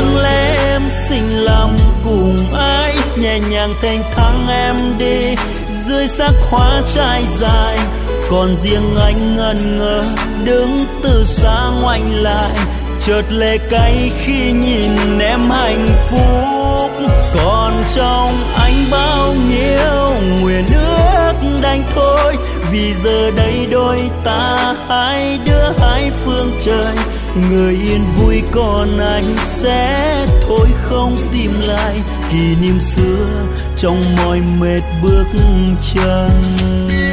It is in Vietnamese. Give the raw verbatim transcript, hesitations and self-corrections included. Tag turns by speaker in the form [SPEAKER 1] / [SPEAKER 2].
[SPEAKER 1] chẳng lẽ em sinh lòng cùng ai nhẹ nhàng thanh thang em đi dưới sắc hoa trải dài, còn riêng anh ngần ngơ đứng từ xa ngoảnh lại, chợt lệ cay khi nhìn em hạnh phúc. Còn trong anh bao nhiêu nguyện ước đành thôi, vì giờ đây đôi ta hai đứa hai phương trời, người yên vui còn anh sẽ thôi không tìm lại kỷ niệm xưa trong mỏi mệt bước chân.